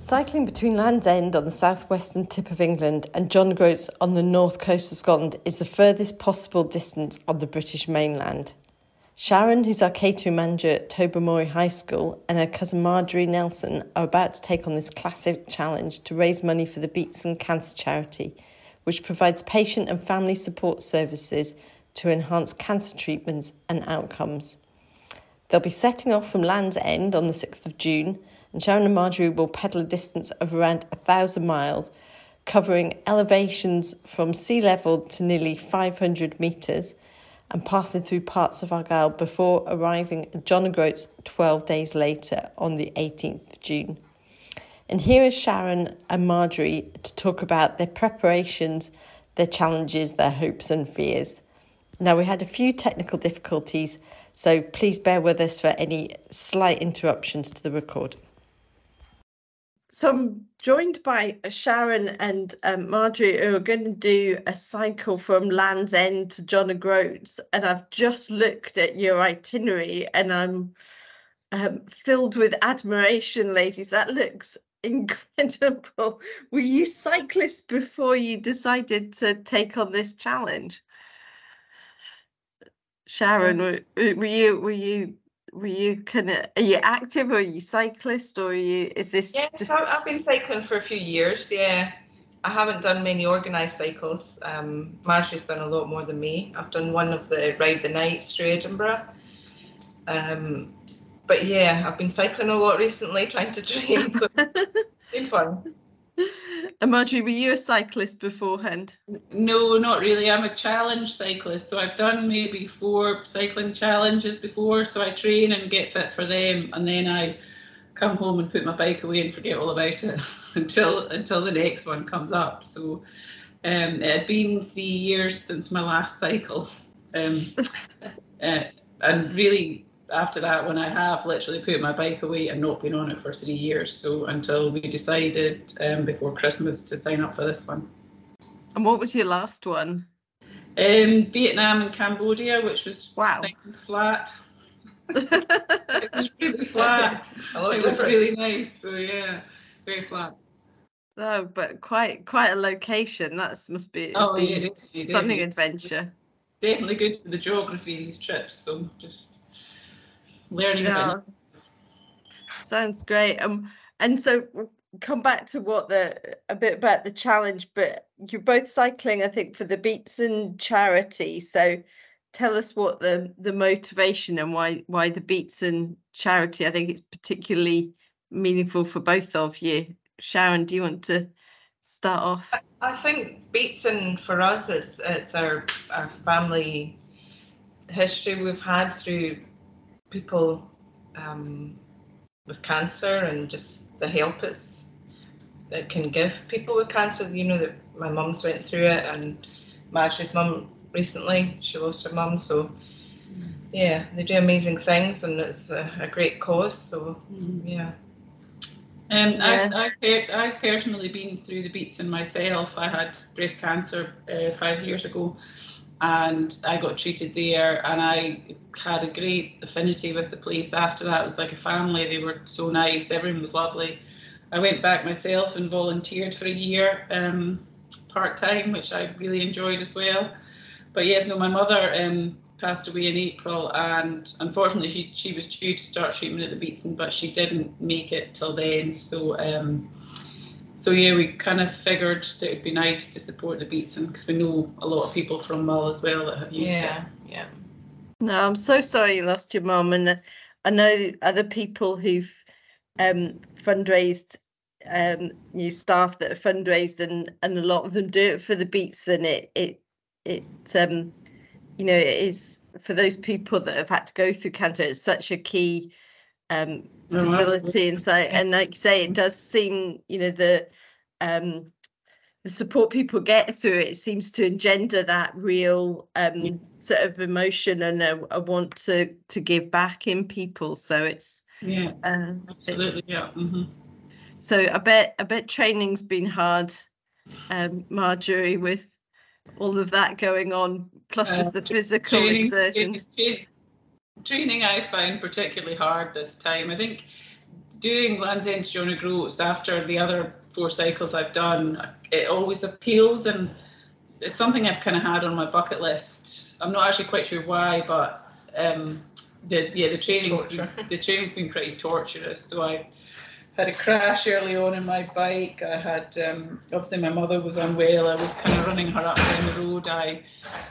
Cycling between Land's End on the southwestern tip of England and John O'Groats on the north coast of Scotland is the furthest possible distance on the British mainland. Sharon, who's our catering manager at Tobermory High School, and her cousin Marjorie Nelson are about to take on this classic challenge to raise money for the Beatson Cancer Charity, which provides patient and family support services to enhance cancer treatments and outcomes. They'll be setting off from Land's End on the 6th of June, and Sharon and Marjorie will pedal a distance of around 1,000 miles, covering elevations from sea level to nearly 500 metres and passing through parts of Argyll before arriving at John O'Groats 12 days later on the 18th of June. And here is Sharon and Marjorie to talk about their preparations, their challenges, their hopes and fears. Now, we had a few technical difficulties, so please bear with us for any slight interruptions to the record. So I'm joined by Sharon and Marjorie, who are going to do a cycle from Land's End to John O'Groats, and I've just looked at your itinerary and I'm filled with admiration, ladies. That looks incredible. Were you cyclists before you decided to take on this challenge? Sharon, were you kind of, are you active or are you cyclist or are you, is this just... I've been cycling for a few years, yeah. I haven't done many organised cycles. Marjorie's done a lot more than me. I've done one of the Ride the Nights through Edinburgh. But yeah, I've been cycling a lot recently, trying to train, so it's been fun. And Marjorie, were you a cyclist beforehand? No, not really. I'm a challenge cyclist, so I've done maybe 4 cycling challenges before. So I train and get fit for them, and then I come home and put my bike away and forget all about it until the next one comes up. So it had been 3 years since my last cycle, and really, after that one, I have literally put my bike away and not been on it for 3 years. So until we decided before Christmas to sign up for this one. And what was your last one? Vietnam and Cambodia, which was wow, nice and flat. It was really flat. It was really nice. So yeah, very flat. Oh, but quite a location. That must be a stunning adventure. Definitely good for the geography of these trips. So just learning about it. Sounds great. And so we'll come back to a bit about the challenge, but you're both cycling, I think, for the Beatson charity. So tell us what the motivation and why the Beatson charity. I think it's particularly meaningful for both of you. Sharon, do you want to start off? I think Beatson for us it's our family history we've had through people with cancer and just the help it can give people with cancer. You know that my mum's went through it, and Marjorie's mum recently, she lost her mum. So yeah, they do amazing things, and it's a great cause. So yeah. I've personally been through the Beatson myself. I had breast cancer 5 years ago, and I got treated there, and I had a great affinity with the place after that. It was like a family. They were so nice. Everyone was lovely. I went back myself and volunteered for a year part-time, which I really enjoyed as well. But yes, no, my mother passed away in April, and unfortunately she was due to start treatment at the Beatson, but she didn't make it till then. So yeah, we kind of figured that it'd be nice to support the Beatson because we know a lot of people from Mull as well that have used it. Yeah. No, I'm so sorry you lost your mum, and I know other people who've fundraised, staff that have fundraised, and a lot of them do it for the Beatson. It is for those people that have had to go through cancer. It's such a key facility, and like you say, it does seem the support people get through it seems to engender that real sort of emotion and a want to give back in people. So it's absolutely So I bet training's been hard, Marjorie, with all of that going on, plus just the physical exertion. Training I found particularly hard this time. I think doing Land's End to John O'Groats after the other 4 cycles I've done, it always appealed, and it's something I've kind of had on my bucket list. I'm not actually quite sure why, but the training's been pretty torturous. So I had a crash early on in my bike. I had obviously my mother was unwell. I was kind of running her up down the road. I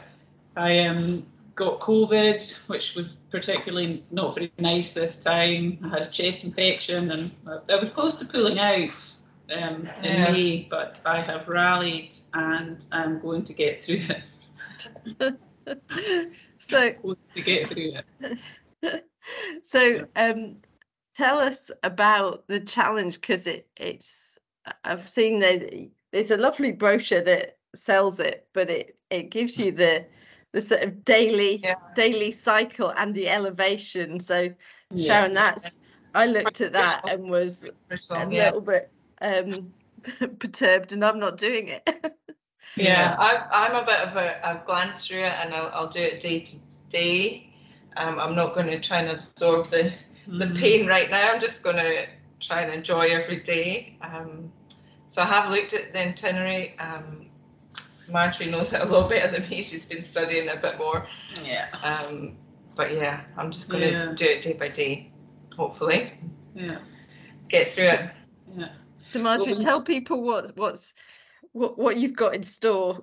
got COVID, which was particularly not very nice this time. I had a chest infection, and I was close to pulling out in May, but I have rallied and I'm going to get through it. So to get through it. So tell us about the challenge, because it's I've seen there's a lovely brochure that sells it, but it gives you the sort of daily cycle and the elevation. So Sharon, I looked at that and was a little bit perturbed, and I'm not doing it. I'm a bit of I've glanced through it, and I'll do it day to day. I'm not going to try and absorb the pain right now. I'm just going to try and enjoy every day. So I have looked at the itinerary. Marjorie knows it a lot better than me. She's been studying a bit more. But yeah, I'm just going to do it day by day, hopefully. Get through it. So Marjorie, tell people what you've got in store.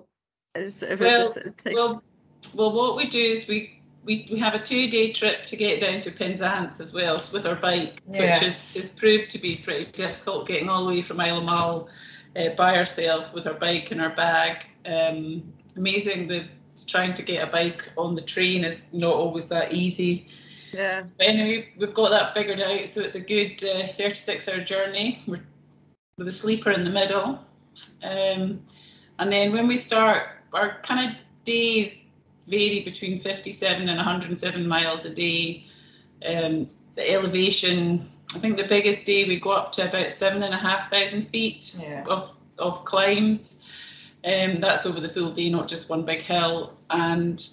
Well, what we do is we have a 2-day trip to get down to Penzance as well with our bikes, which is proved to be pretty difficult, getting all the way from Isle of Mull by ourselves with our bike and our bag. Amazing that trying to get a bike on the train is not always that easy. But anyway, we've got that figured out, so it's a good 36-hour journey with a sleeper in the middle. And then when we start, our kind of days vary between 57 and 107 miles a day. The elevation, I think the biggest day we go up to about 7,500 feet of climbs. That's over the full day, not just one big hill. And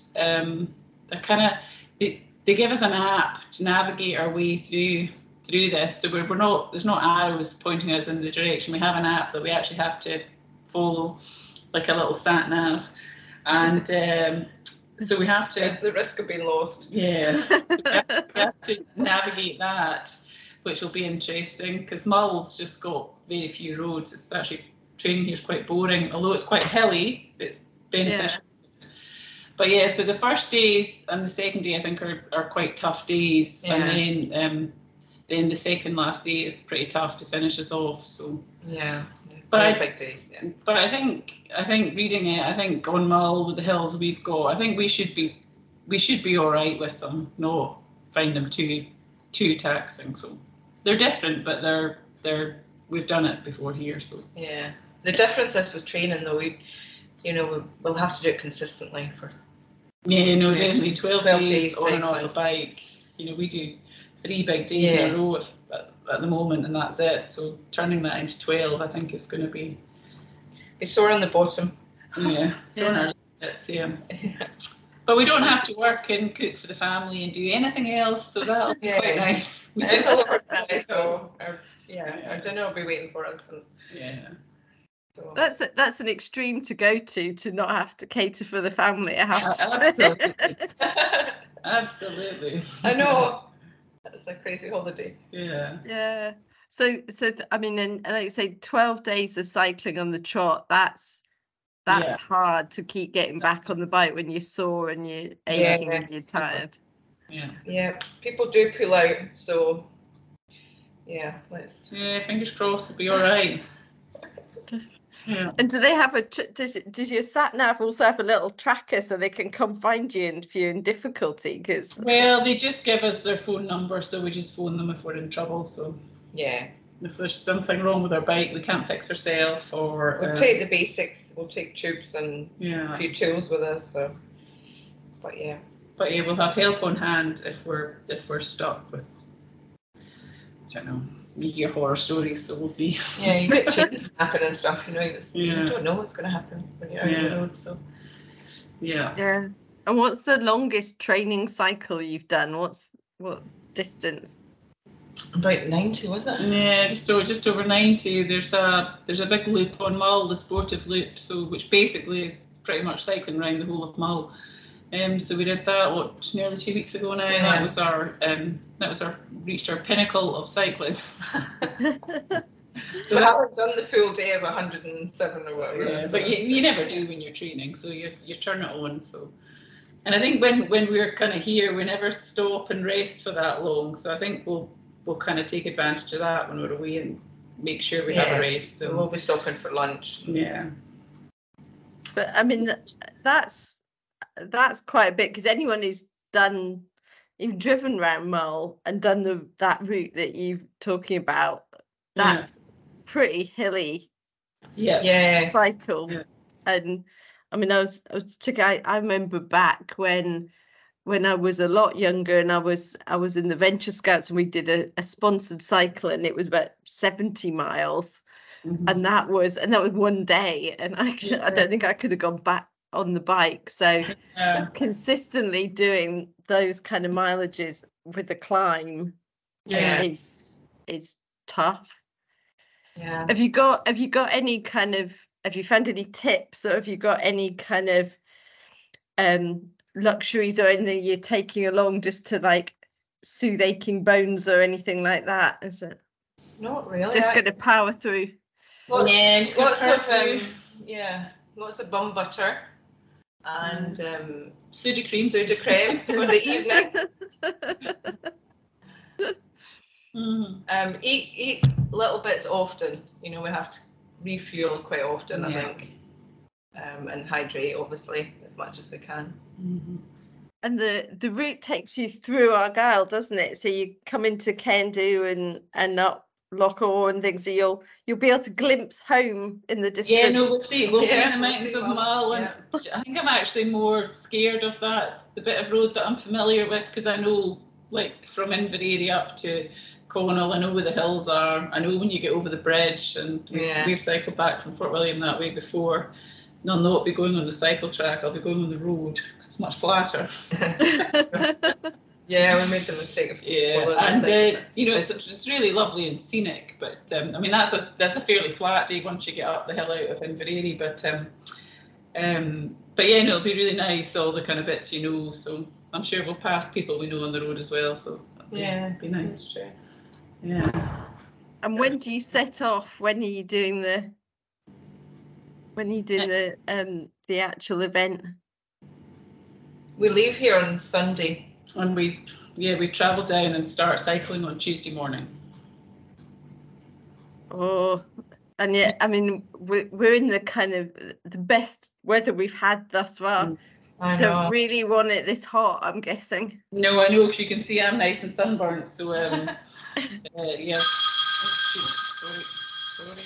they give us an app to navigate our way through this. So there's no arrows pointing us in the direction. We have an app that we actually have to follow, like a little sat nav. And so we have to... the risk of being lost. So we have to navigate that, which will be interesting, because Mull's just got very few roads. It's actually, training here is quite boring, although it's quite hilly. It's beneficial. But so the first days and the second day I think are quite tough days, and then the second last day is pretty tough to finish us off. So but big days. But I think reading it, I think on Mull with the hills we've got, I think we should be all right with them. Not find them too taxing. So they're different, but we've done it before here. So the difference is with training though, we'll have to do it consistently for definitely 12 days on and off the bike. We do 3 big days in a row at the moment, and that's it. So turning that into 12, I think is going to be sore on the bottom. Sore on our legs, But we don't have to work and cook for the family and do anything else, so that'll be quite nice. We just all over nice, so our dinner will be waiting for us. And, so. That's an extreme to go to not have to cater for the family. I have to say. Absolutely. I know. That's a crazy holiday. So I mean, and like you say, 12 days of cycling on the trot, that's hard to keep getting back on the bike when you're sore and you're aching and you're tired. People do pull out, so fingers crossed it'll be all right. And do they have does your sat nav also have a little tracker so they can come find you if you're in difficulty? Well, they just give us their phone number, so we just phone them if we're in trouble. So if there's something wrong with our bike, we can't fix ourselves, or we'll take the basics. We'll take tubes and a few tools with us. So, but we'll have help on hand if we're stuck with, I don't know, media horror stories. So we'll see. You get changes happen and stuff. You don't know what's going to happen when you're out on the road. So And what's the longest training cycle you've done? What distance? About 90, was it? Yeah, just over 90. There's a big loop on Mull, the sportive loop, so which basically is pretty much cycling around the whole of Mull. So we did that nearly 2 weeks ago now. Yeah. That was our reached our pinnacle of cycling. So I haven't done the full day of 107 or whatever. Yeah, but you never do when you're training, so you turn it on. So, and I think when we're kind of here, we never stop and rest for that long. So I think we'll kind of take advantage of that when we're away and make sure we have a rest. So we'll be stopping for lunch. Yeah. But I mean, that's quite a bit, because anyone who's driven around Mull and done that route that you're talking about, that's pretty hilly. Yeah. Cycle. Yeah. And I mean, I remember back when I was a lot younger, and I was in the Venture Scouts, and we did a sponsored cycle, and it was about 70 miles. Mm-hmm. And that was one day, and I don't think I could have gone back on the bike. So consistently doing those kind of mileages with the climb is tough. Yeah. Have you got any kind of, have you found any tips, or have you got any kind of luxuries or anything you're taking along just to like soothe aching bones or anything like that? Is it not really? Just going to power through? Lots of bum butter and Sudocrem for the evening. Eat little bits often. We have to refuel quite often, I think, and hydrate obviously as much as we can. Mm-hmm. And the route takes you through Argyll, doesn't it? So you come into Cairndhu and up Lochawe and things, so you'll be able to glimpse home in the distance. Yeah, no, we'll see the mountains of Mull, and I think I'm actually more scared of the bit of road that I'm familiar with, because I know, like, from Inveraray up to Connell, I know where the hills are. I know when you get over the bridge, and we've cycled back from Fort William that way before. And I'll not be going on the cycle track, I'll be going on the road, because it's much flatter. Yeah, we made the mistake of and it's really lovely and scenic, but I mean that's a fairly flat day once you get up the hill out of Inveraray, but it'll be really nice, all the kind of bits so I'm sure we'll pass people we know on the road as well, so it'll be nice. Sure. Yeah. And when do you set off? When are you doing the actual event? We leave here on Sunday. And we travel down and start cycling on Tuesday morning. Oh, and yet, I mean, we're in the kind of the best weather we've had thus far. I know. Don't really want it this hot, I'm guessing. No, I know, because you can see I'm nice and sunburnt. So yeah. Sorry.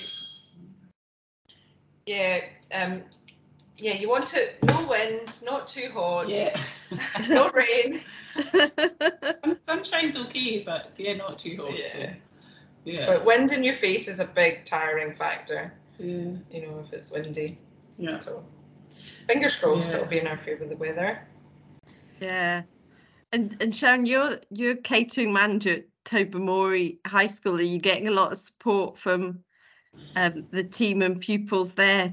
Yeah, you want it, no wind, not too hot. Yeah. No rain. Sunshine's okay, but not too hot. Yeah. So, yeah. But wind in your face is a big tiring factor. Yeah. If it's windy. Yeah. So fingers crossed it'll be in our favour, the weather. Yeah. And Sharon, you're catering manager at Tobermory High School. Are you getting a lot of support from the team and pupils there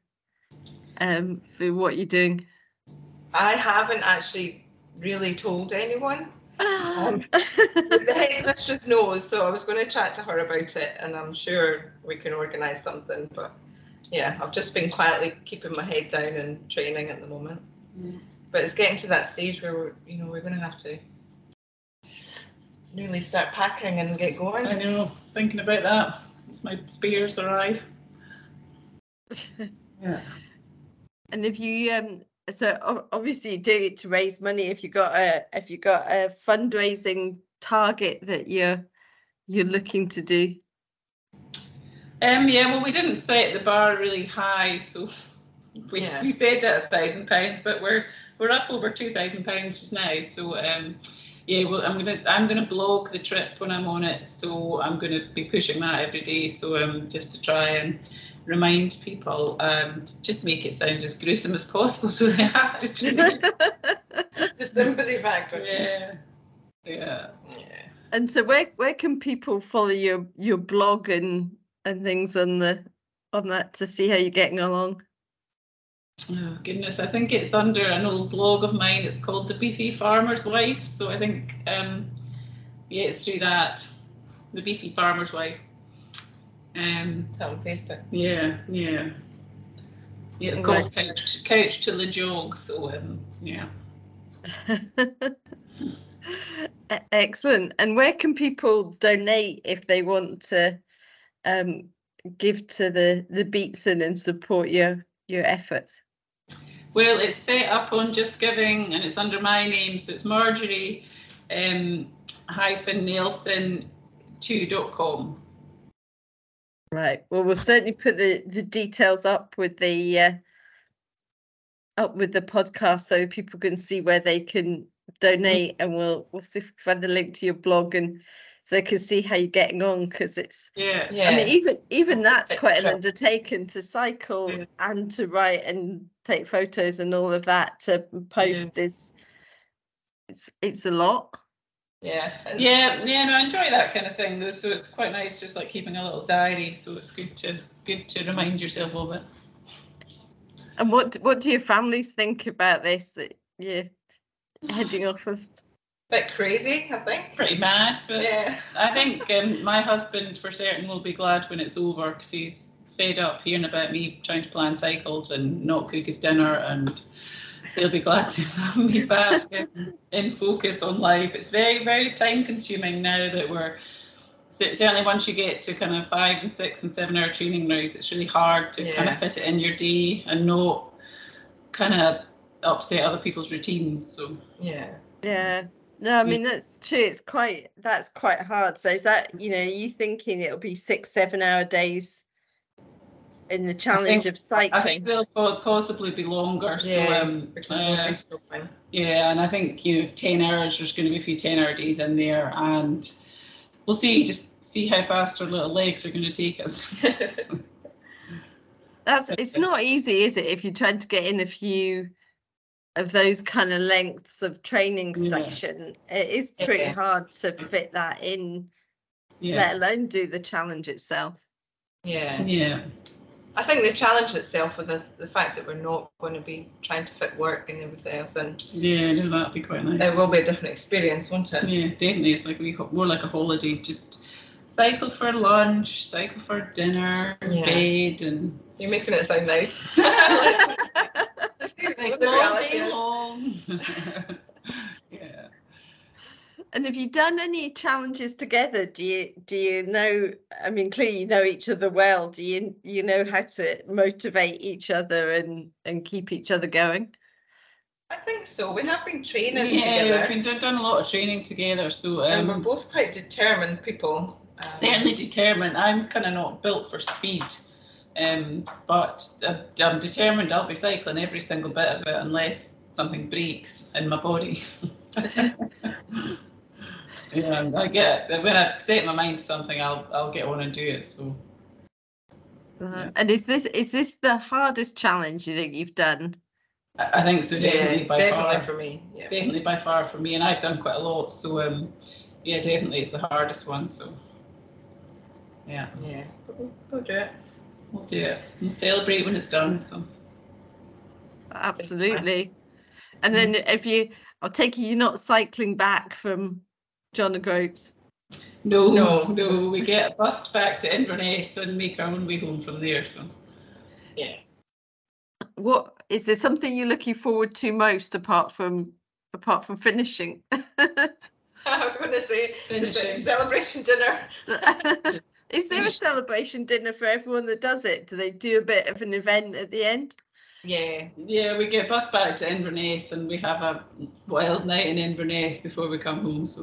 for what you're doing? I haven't actually really told anyone. The headmistress knows, so I was going to chat to her about it, and I'm sure we can organise something. But I've just been quietly keeping my head down and training at the moment. But it's getting to that stage where we're going to have to really start packing and get going. I know, thinking about that. As my spares arrive. Yeah. And if you so obviously you do it to raise money. If you got a fundraising target that you're looking to do? Well, we didn't set the bar really high, so we set it at £1,000, but we're up over £2,000 just now. So well, I'm gonna blog the trip when I'm on it, so I'm gonna be pushing that every day. So just to try and remind people and just make it sound as gruesome as possible, so they have to do it. The sympathy factor. Yeah. And so where can people follow your blog and things on that to see how you're getting along? Oh goodness, I think it's under an old blog of mine. It's called The Beefy Farmer's Wife. So I think it's through that, The Beefy Farmer's Wife. On Facebook. Yeah. It's called Couch to the Jog. So yeah. Excellent. And where can people donate if they want to give to the Beatson and support your efforts? Well, it's set up on Just Giving and it's under my name, so it's Marjorie Nelson2.com. Right. Well, we'll certainly put the details up with the podcast so people can see where they can donate, and we'll see if we find the link to your blog and so they can see how you're getting on, because it's I mean even that's quite an undertaking to cycle and to write and take photos and all of that to post. It's a lot. No, I enjoy that kind of thing though, so it's quite nice just like keeping a little diary, so it's good to remind yourself of it. And what do your families think about this, that you're heading off with? Bit crazy, I think. Pretty mad, but I think my husband for certain will be glad when it's over, because he's fed up hearing about me trying to plan cycles and not cook his dinner, and he'll be glad to have me back in focus on life. It's very, very time consuming now that we're, certainly once you get to kind of 5 and 6 and 7 hour training routes, it's really hard to kind of fit it in your day and not kind of upset other people's routines. So no, I mean that's true. That's quite hard. So is that, you thinking it'll be 6-7 hour days in the challenge of cycling? I think they'll possibly be longer. And I think 10 hours. There's going to be a few 10-hour days in there, and we'll see. Just see how fast our little legs are going to take us. It's not easy, is it? If you're trying to get in a few of those kind of lengths of training session, it is pretty hard to fit that in, let alone do the challenge itself. I think the challenge itself with us, the fact that we're not going to be trying to fit work and everything else, and that'd be quite nice. It will be a different experience, won't it? Yeah, definitely. It's like more like a holiday. Just cycle for lunch, cycle for dinner, bed, and you're making it sound nice. All day long. And have you done any challenges together? Do you know? I mean, clearly you know each other well. Do you know how to motivate each other and keep each other going? I think so. We have been training together. We've been done a lot of training together. So and we're both quite determined people. Certainly determined. I'm kind of not built for speed. But I'm determined I'll be cycling every single bit of it unless something breaks in my body. I get it. When I set my mind to something, I'll get on and do it. So. And is this the hardest challenge you think you've done? I think so. Definitely by far for me. Yeah. Definitely by far for me, and I've done quite a lot. So definitely it's the hardest one. So. Yeah. We'll do it. We'll do it. We'll celebrate when it's done. So. Absolutely. And then I'll take it you're not cycling back from John O'Groats? No. We get a bus back to Inverness and make our own way home from there. So. Yeah. What is there something you're looking forward to most apart from finishing? I was going to say finishing. Celebration dinner. Is there a celebration dinner for everyone that does it? Do they do a bit of an event at the end? Yeah, we get bus back to Inverness and we have a wild night in Inverness before we come home. So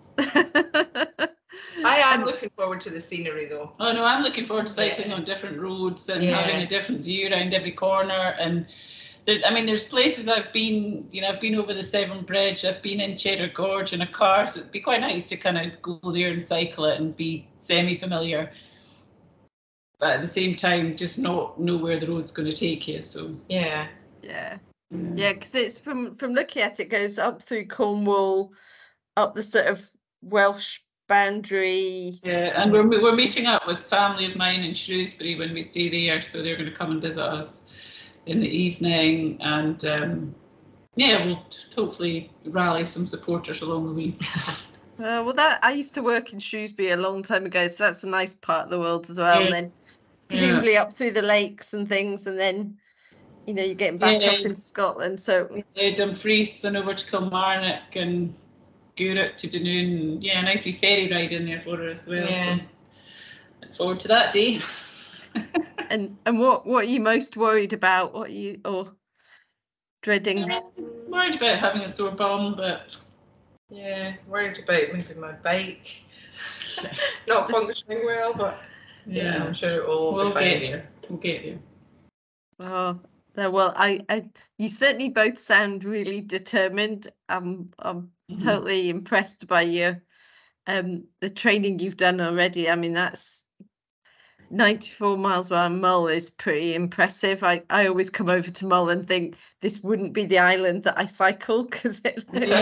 I am looking forward to the scenery though. Oh no, I'm looking forward to cycling on different roads and having a different view around every corner. And there's places I've been, I've been over the Severn Bridge, I've been in Cheddar Gorge in a car, so it'd be quite nice to kind of go there and cycle it and be semi-familiar. But at the same time, just not know where the road's going to take you. So yeah, because it's from looking at it, goes up through Cornwall, up the sort of Welsh boundary. Yeah, and we're meeting up with family of mine in Shrewsbury when we stay there, so they're going to come and visit us in the evening, and we'll hopefully rally some supporters along the way. Well, that I used to work in Shrewsbury a long time ago, so that's a nice part of the world as well. Yeah. And then presumably up through the lakes and things, and then you're getting back up into Scotland. So Dumfries and over to Kilmarnock and Gourock to Dunoon. Yeah, a nice wee ferry ride in there for her as well. Yeah. So look forward to that day. and what are you most worried about? What are you dreading? Worried about having a sore bum, but worried about maybe my bike not functioning well, but I'm sure it will we'll be fine. We'll get there. Oh, well, you certainly both sound really determined. I'm totally impressed by your the training you've done already. I mean, that's 94 miles around Mull is pretty impressive. I always come over to Mull and think this wouldn't be the island that I cycle because it's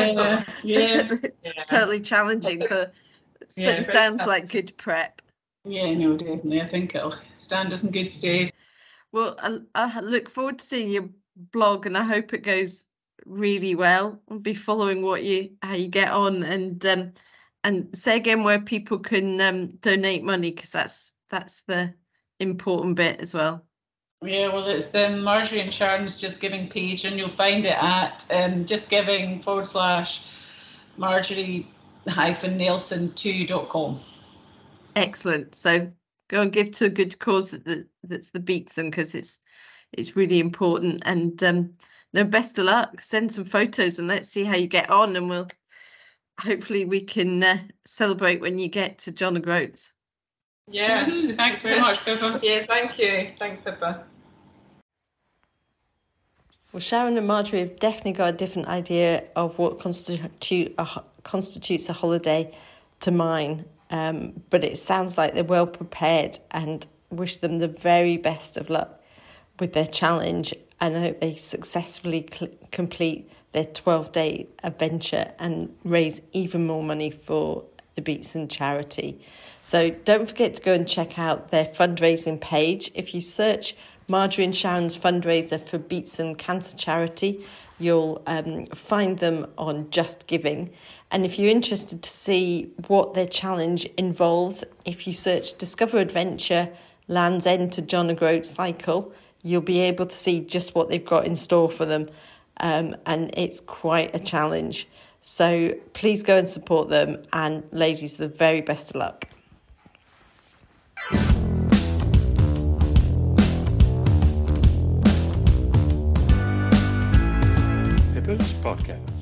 totally challenging. So it sounds like good prep. Yeah, no, definitely. I think it'll stand us in good stead. Well, I look forward to seeing your blog, and I hope it goes really well. I'll be following how you get on, and say again where people can donate money, because that's the important bit as well. Yeah, well, it's Marjorie and Sharon's Just Giving page, and you'll find it at justgiving/Marjorie-Nelson2.com. Excellent. So go and give to a good cause that's the Beatson, because it's really important. And no, best of luck. Send some photos and let's see how you get on, and hopefully we can celebrate when you get to John O'Groats. Yeah. Thanks very much, Pippa. Yeah, thank you. Thanks, Pippa. Well, Sharon and Marjorie have definitely got a different idea of what constitutes a holiday to mine. But it sounds like they're well prepared, and wish them the very best of luck with their challenge, and I hope they successfully complete their 12-day adventure and raise even more money for the Beatson charity. So don't forget to go and check out their fundraising page. If you search Marjorie and Sharon's fundraiser for Beatson Cancer Charity, you'll find them on Just Giving. And if you're interested to see what their challenge involves, if you search Discover Adventure Land's End to John O'Groats Cycle, you'll be able to see just what they've got in store for them. And it's quite a challenge. So please go and support them. And ladies, the very best of luck. Pippa's Podcast.